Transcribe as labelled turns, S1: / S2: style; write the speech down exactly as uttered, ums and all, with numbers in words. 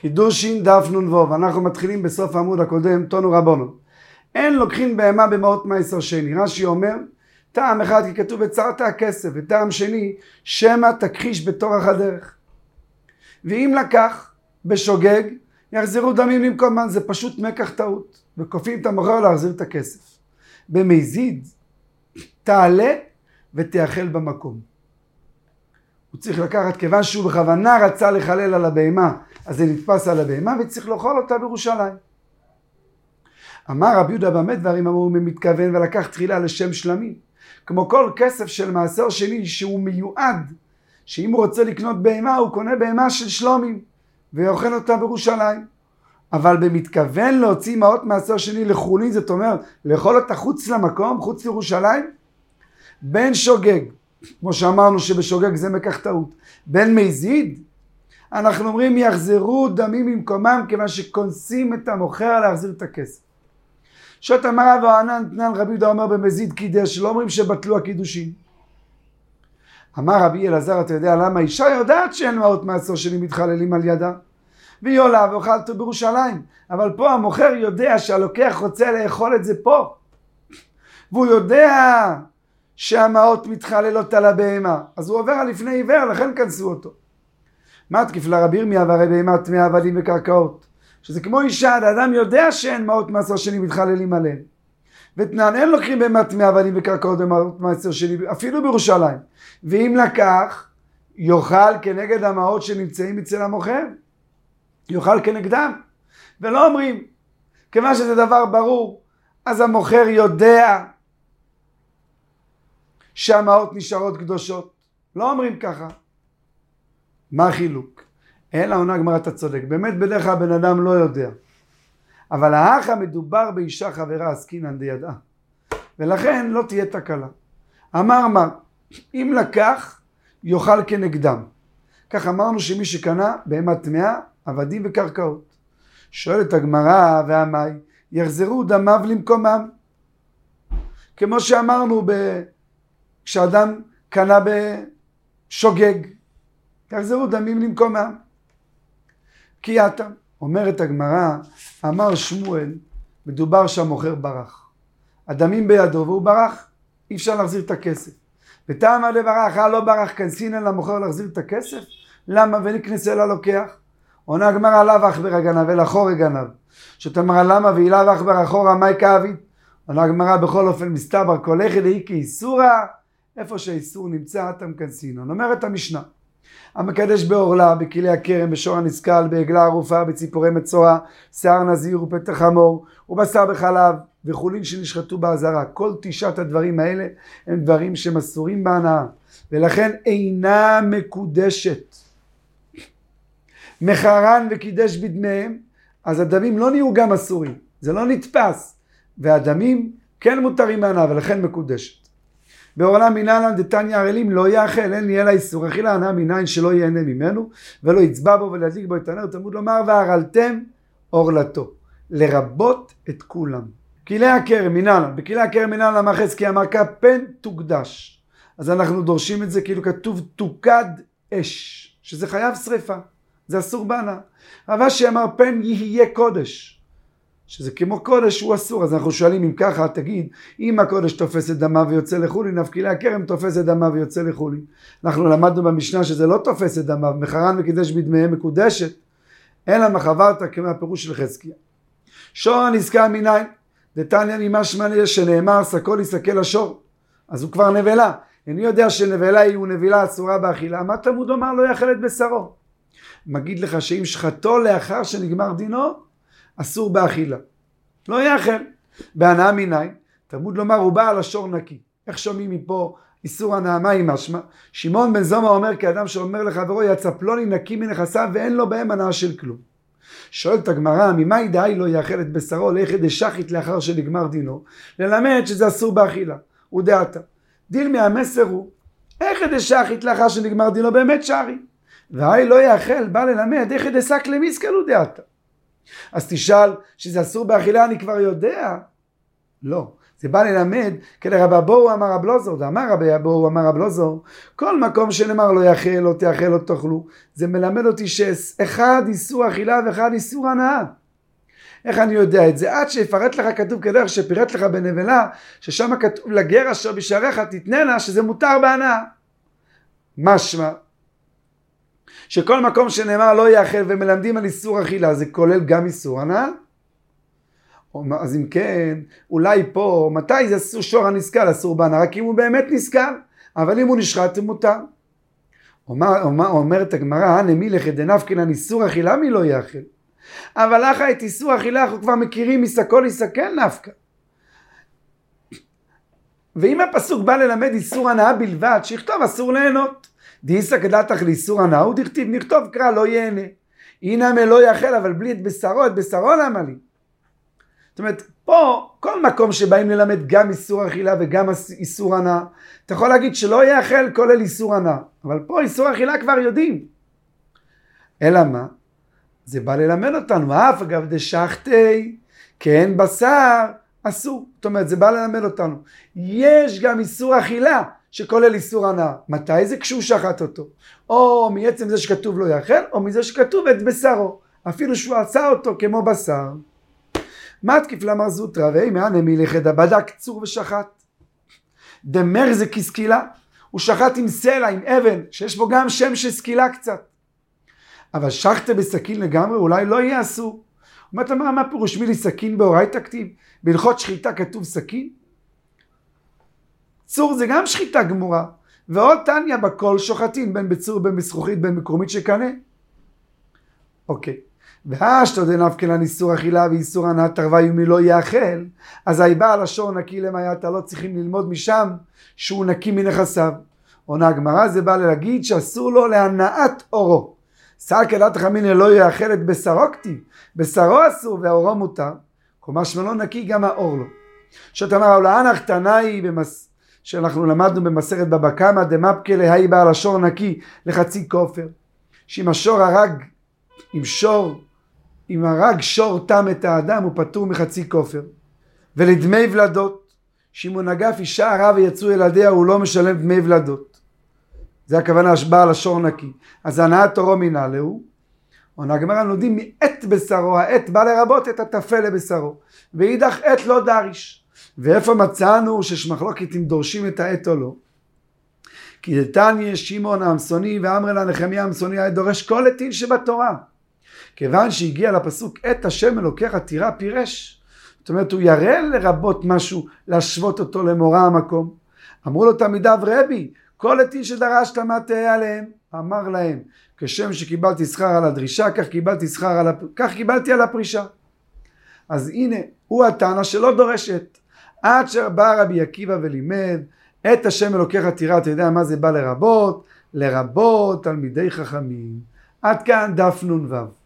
S1: קידושין דף נ"ו, אנחנו מתחילים בסוף העמוד הקודם, תונו רבונו. אין לוקחין בהמה במעות מעשר שני. רש"י אומר, טעם אחד כי כתוב וצרת הכסף, וטעם שני, שמא תכחיש בתורך הדרך. ואם לקח בשוגג, יחזרו דמים למקומן, זה פשוט מקח טעות, וכופים את המוכר להחזיר את הכסף. במזיד, תעלה ותאכל במקום. הוא צריך לקחת, כיוון שהוא בכוונה רצה לחלל על הבהמה, אז זה נתפס על הבהמה וצריך לאכול אותה בירושלים. אמר רבי יהודה במה דברים אמרו מתכוון ולקח תחילה לשם שלמים. כמו כל כסף של מעשר שני שהוא מיועד, שאם הוא רוצה לקנות בהמה הוא קונה בהמה של שלומים ואוכל אותה בירושלים. אבל במתכוון להוציא מעות מעשר שני לחולין, זאת אומרת לאכול אותה חוץ למקום, חוץ לירושלים, בין שוגג, כמו שאמרנו שבשוגג זה מקח טעות, בין מזיד, אנחנו אומרים יחזרו דמים ממקומם כיוון שכונסים את המוכר להחזיר את הכסף. שוט אמר רב הענן תנן רבי יהודה אומר במזיד קידש, לא אומרים שבטלו הקידושים. אמר רבי אלעזר, אתה יודע למה אישה יודעת שאין מעות מעשר שני מתחללים על ידה? והיא עולה ואוכלתו בירושלים, אבל פה המוכר יודע שהלוקח רוצה לאכול את זה פה, והוא יודע שהמעות מתחללות על הבהמה, אז הוא עובר על לפני עיוור, לכן כנסו אותו. מה תקיף לרבי ירמיה והרי בהמה טמאה עבדים וקרקעות, שזה כמו אישה, האדם יודע שאין מעות מעשר שני מתחללים עליהם, ותנן אין לוקחים בהמה טמאה עבדים וקרקעות במעות מעשר שני אפילו בירושלים, ואם לקח יאכל כנגד המעות שנמצאים אצל המוכר, יאכל כנגדם, ולא אומרים כיוון שזה דבר ברור, אז המוכר יודע שהמעות נשארות קדושות, לא אומרים ככה. מה החילוק? אלא עונה גמרא, אתה צודק, באמת בדרך כלל בן אדם לא יודע, אבל האחה מדובר באישה חברה עסקינן דידעה, ולכן לא תהיה תקלה. אמר מה, אם לקח יאכל כנגדם, כך אמרנו שמי שקנה בהמה טמאה עבדים וקרקעות. שואלת הגמרא והמאי, יחזרו דמיו למקומם, כמו שאמרנו ב... כשאדם קנה בשוגג, יחזרו דמים למקומם. כי אתה, אומרת הגמרא, אמר שמואל, מדובר שהמוכר ברח. הדמים בידו והוא ברח, אי אפשר להחזיר את הכסף. וטעמה לברח, לא ברח, כנסינן למוכר להחזיר את הכסף? למה? ונכנסה ללוקח. עונה הגמרא לאו אכבר הגנב אלא חורג גנב. שתאמר למה והיא לאו אכבר אחורה מאי כאבית? עונה הגמרא בכל אופן מסתבר כל אחד היא כאיסורה, איפה שהאיסור נמצא אתם כנסינן. אומרת המשנה, המקדש בעורלה, בכלי הכרם, בשור הנסקל, בעגלה ערופה, בציפורי מצורע, שיער נזיר ופתח חמור, ובשר בחלב, וחולין שנשחטו באזהרה. כל תשעת הדברים האלה הם דברים שמסורים בהנאה, ולכן אינה מקודשת. מחרן וקידש בדמיהם, אז הדמים לא נהיו גם אסורים, זה לא נתפס, והדמים כן מותרים בהנאה, ולכן מקודשת. בעולם מנהלן דתניא הרעלים לא יאכל, אין לי אלא איסור אכילה הנאה מניין שלא ייהנה ממנו, ולא יצבע בו ולהדליק בו את הנר, תלמוד לומר והרעלתם עורלתו, לרבות את כולם. כלי הכרם מנהלן, בכלי הכרם מנהלן המחץ כי המכה פן תוקדש, אז אנחנו דורשים את זה כאילו כתוב תוקד אש, שזה חייב שריפה, זה אסור בהנאה. אבל שאמר פן יהיה קודש, שזה כמו קודש הוא אסור, אז אנחנו שואלים אם ככה, תגיד, אם הקודש תופס את דמה ויוצא לחולין, אף כלי הכרם תופס את דמה ויוצא לחולין. אנחנו למדנו במשנה שזה לא תופס את דמה, מחרן וקידש בדמיהם מקודשת, אלא מחברת כמו הפירוש של חזקיה. שור הנזכר מניין, דתניא ממשמע ליה שנאמר סקול יסקל השור, אז הוא כבר נבלה. אני יודע שנבלה היא נבילה אסורה באכילה, מה תלמוד אומר לא יאכל את בשרו? מגיד לך שאם שחטו לאחר שנגמר דינו, אסור באכילה. לא יאכל. בהנאה מניין, תלמוד לומר הוא בא על השור נקי. איך שומעים מפה איסור הנאה? מה היא משמע? שמעון בן זומא אומר כאדם שאומר לחברו יצא פלוני נקי מנכסיו ואין לו בהם הנאה של כלום. שואלת הגמרא, ממה ידעי לא יאכל את בשרו לאיכא דשחית לאחר שנגמר דינו? ללמד שזה אסור באכילה. ודעתה. דילמי המסר הוא, איכא דשחית לאחר שנגמר דינו באמת שרי. והי לא יאכל בא ללמד איכא דסק למיסקל ודעתה. אז תשאל שזה אסור באכילה, אני כבר יודע. לא, זה בא ללמד, כלרב אבוהו אמר רב אלעזר, אמר רבי אבוהו אמר רב אלעזר, כל מקום שנאמר לא יאכל, לא תאכל, לא תאכלו, זה מלמד אותי שאחד איסור אכילה ואחד איסור הנאה. איך אני יודע את זה? עד שיפרט לך כתוב כדרך שפירט לך בנבלה, ששם כתוב לגר אשר בשעריך תתנה לה, שזה מותר בהנאה. משמע, שכל מקום שנאמר לא יאכל ומלמדים על איסור אכילה, זה כולל גם איסור הנאה? אז אם כן, אולי פה, מתי זה אסור שור הנסקל, אסור בהנאה? רק אם הוא באמת נסקל, אבל אם הוא נשחט הוא מותר. אומר, אומר, אומרת הגמרא, הנמי לכת דנפקין על איסור אכילה מי לא יאכל. אבל אחא את איסור אכילה אנחנו כבר מכירים מסקול יסקל נפקא. ואם הפסוק בא ללמד איסור הנאה בלבד, שיכתוב אסור ליהנות. דאיסא כדתך לאיסור הנאה, הוא דכתיב נכתוב קרא לא יהנה. הנה מי לא יאכל, אבל בלי את בשרו, את בשרו למה לי? זאת אומרת, פה כל מקום שבאים ללמד גם איסור אכילה וגם איסור הנאה, אתה יכול להגיד שלא יאכל כולל איסור הנאה, אבל פה איסור אכילה כבר יודעים. אלא מה? זה בא ללמד אותנו, אף אגב דשחטי, כן בשר, אסור. זאת אומרת, זה בא ללמד אותנו. יש גם איסור אכילה שכולל איסור הנאה. מתי זה? כשהוא שחט אותו. או מעצם זה שכתוב לא יאכל, או מזה שכתוב את בשרו. אפילו שהוא עשה אותו כמו בשר. מתקיף למר זוטרא, ואי מהנמי לכת בדק צור ושחט. דמר זה כסקילה. הוא שחט עם סלע, עם אבן, שיש בו גם שם של סקילה קצת. אבל שחטה בסכין לגמרי, אולי לא יהיה אסור. אומרת אמרה, מה פירוש מילי סכין באורייתא כתיב? בהלכות שחיטה כתוב סכין? צור זה גם שחיטה גמורה. ועוד תניא בכל שוחטין, בין בצור, בין בזכוכית, בין מקומית שקנה. אוקיי. והשתא דנפקין על איסור אכילה ואיסור הנאה תרווי ומי לא יאכל, אז היבא על השור נקי למעיית, לא צריכים ללמוד משם שהוא נקי מנכסיו. עונה הגמרא, זה בא להגיד שאסור לו להנאת אורו. סל כדת חמינא לא יאכל את בשרו כתיב, בשרו אסור והאורו מותר, כלומר שמלון נקי גם האור לו. זאת אומרת, ההולאה קטנה היא במס... שאנחנו למדנו במסכת בבא קמא, דמפקא להי בעל השור נקי לחצי כופר, שאם השור הרג, אם שור, אם הרג שור תם את האדם הוא פטור מחצי כופר. ולדמי ולדות, שאם הוא נגף אישה הרע ויצאו ילדיה הוא לא משלם דמי ולדות. זה הכוונה שבעל השור נקי. אז הנאת אורו מנהלהו, עונה הגמרא לומדים מעט בשרו, העט בא לרבות את הטפל לבשרו, ואידך עט לא דריש. ואיפה מצאנו שיש מחלוקת אם דורשים את העט או לא? כי דתניא שמעון העמסוני ואמר לה נחמיה העמסוני היה דורש כל עטין שבתורה. כיוון שהגיע לפסוק עת השם אלוקיך תירא פירש. זאת אומרת הוא יראה לרבות משהו, להשוות אותו למורא המקום. אמרו לו תלמידיו רבי, כל עטין שדרשת מה תהיה עליהם? אמר להם, כשם שקיבלתי שכר על הדרישה, כך קיבלתי שכר על הפ... כך קיבלתי על הפרישה. אז הנה, הוא הטענה שלא דורשת. עד שבא רבי עקיבא ולימד, את השם אלוקיך תירא, אתה יודע מה זה בא לרבות? לרבות תלמידי חכמים. עד כאן דף נ"ו.